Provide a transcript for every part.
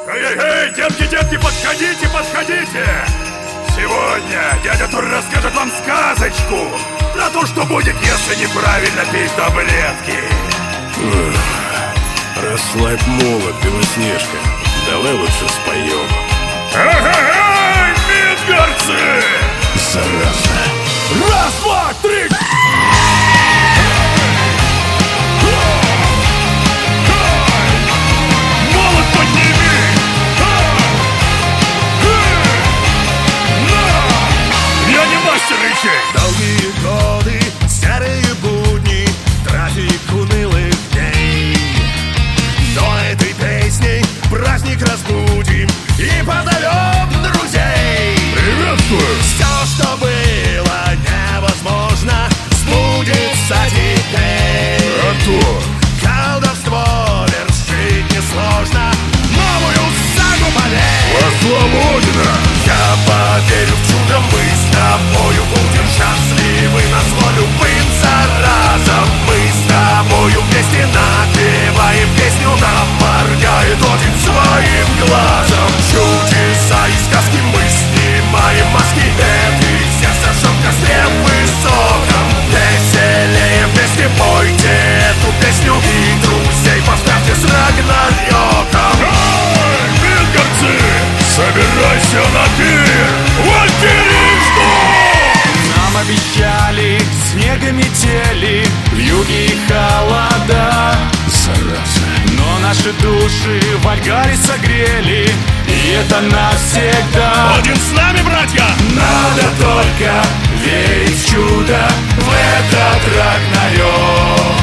Эй, детки, подходите! Сегодня дядя Тур расскажет вам сказочку про то, что будет, если неправильно пить таблетки. Расслабь молот, Белоснежка. Давай лучше споем. Эй, мидгарцы! Зараза. Раз, два, три! Молот подними! Я не мастер речей! Долгие годы, серые будни, трафик унылых дней. Но этой песней праздник разбудим и позовем друзей. Приветствую! Все, что было невозможно, сбудется теперь. А то! Колдовство вершить несложно, новую сагу поверь. Свободно! Я поверю в чудо, мы с тобою будем счастливы на зло любым заразом. Мы с тобою вместе напеваем песню, нам моргает один своим глазом. Чудеса и сказки мы снимаем маски, и все сожжем в костре высоком. Веселее вместе пойте эту песню и друзей поставьте с Рагнарёком. Эй, мидгарцы! Собирайся на пир! Валькирии ждут! Нам обещали снега метели, вьюги и холода. Зараза. Но наши души в Альгаре согрели, и это навсегда. Один с нами, братья! Надо только верить в чудо, в этот Рагнарёк.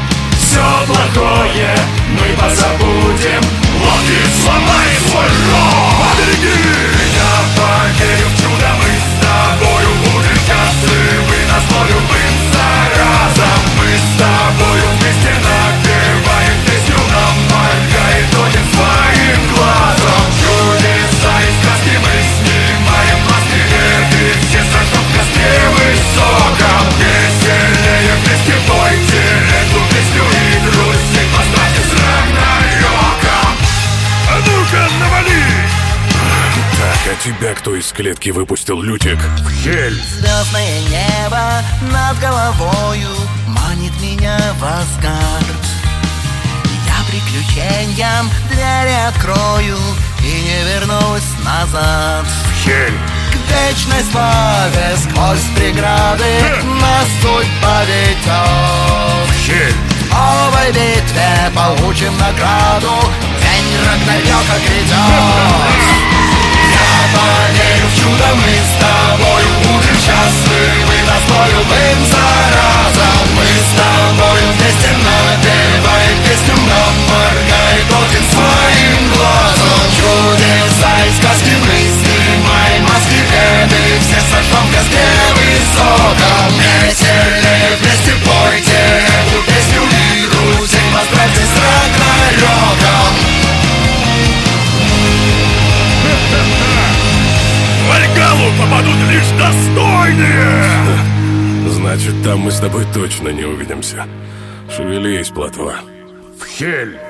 Все плохое мы позабудем, Локи сломает свой рог! Побереги! Я поверю в чудо, мы с тобою будем счастливы на зло любым заразом. Мы с тобою вместе напеваем песню, нам моргает один своим глазом. Чудеса и сказки мы снимаем маски, и все сожжем в костре высоком. Веселее вместе пойте эту песню и друзей поставьте с Рагнарёком. А ну-ка, навали! Так, а тебя кто из клетки выпустил, Лютик? Хель! Звездное небо над головою манит меня в Асгард. Я приключениям двери открою и не вернусь назад. Хель! К вечной славе сквозь преграды нас судьба ведет. Хель! В новой битве получим награду, день Рагнарёка грядет. Я поверю в чудо, мы с тобою будем счастливы на зло любым заразом. Мы с тобою вместе напеваем песню, нам моргает один своим глазом. Чудеса и сказки мы снимаем маски, и все сожжем в костре высоком. Веселее вместе пойте эту песню и друзей поздравьте с Рагнарёком. В Альгалу попадут лишь достойные! Значит, там мы с тобой точно не увидимся. Шевелись, плотва. В Хель!